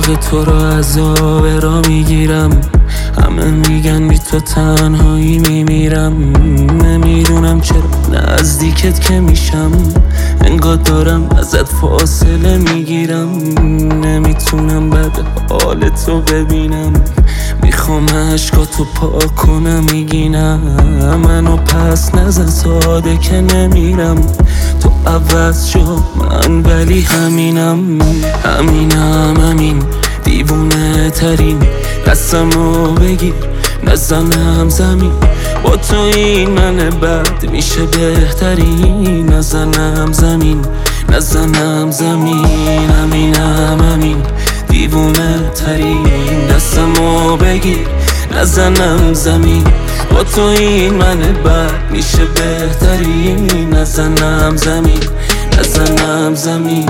فراق تو رو عذاب را میگیرم. همه میگن بی تو تنهایی میمیرم. نمیدونم چرا نزدیکت که میشم انگار دارم ازت فاصله میگیرم. نمیتونم بعد حال تو ببینم، میخوام عشقاتو پاک کنم میگینم. منو پس نزن ساده که نمیرم، تو عوض شو من ولی همینم. همین دیوونه ترین دستمو بگیر نزنم زمین. با تو این من بد میشه بهترین. نزنم زمین. همین دیوونه ترین دستمو بگیر نزنم زمین. با تو این من بد میشه بهترین. نزنم زمین.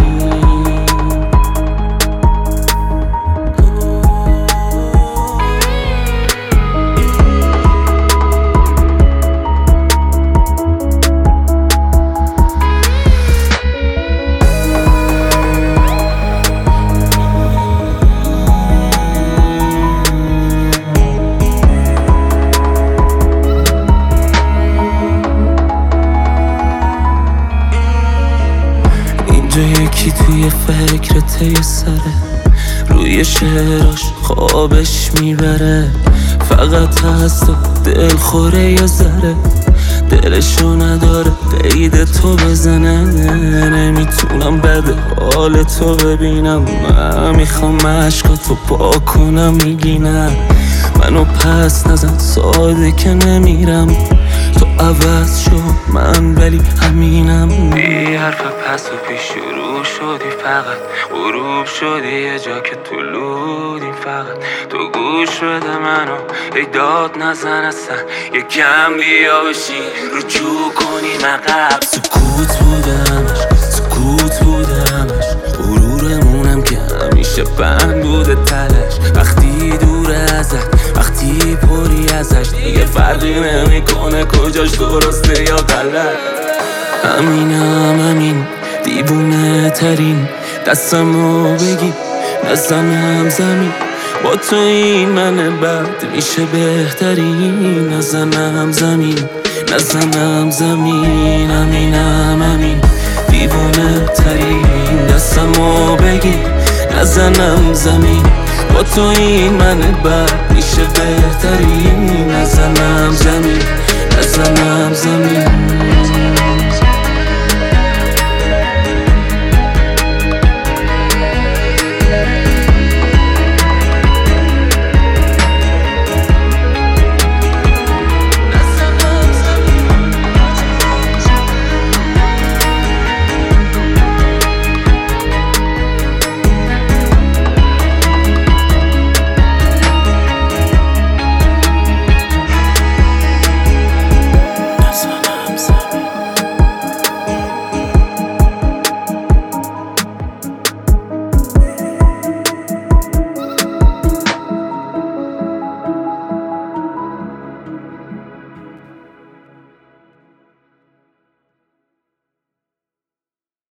اینجا یکی توی فکرت یه سره، روی شعراش خوابش میبره. فقط هست و دل خوره یه ذره، دلشو نداره قید تو بزنه. نمیتونم بعد حال تو ببینم، من میخوام عشقاتو پاک کنم میگینم. منو پس نزن ساده که نمیرم، تو عوض شو من ولی همینم. بی حرف پس و پیش شروع شدی، فقط غروب شدی یه جا که طلوعی. فقط تو گوش بده منو ای داد نزن اصلا، یکم بیا بشی رجوع کنی عقب. سکوت بودمش غرورمونم که همیشه بند بوده تلش. وقتی دوره ازت وقتی پری ازش دیگه فرقی نمیکنه کجاش درسته یا غلط. همین دیوونه ترین دستمو بگی نزنم زمین. با تو این من بد میشه بهترین. نزنم زمین. همین دیوونه ترین دستمو بگی نزنم زمین. با تو این من بد میشه بهترین. نزنم زمین.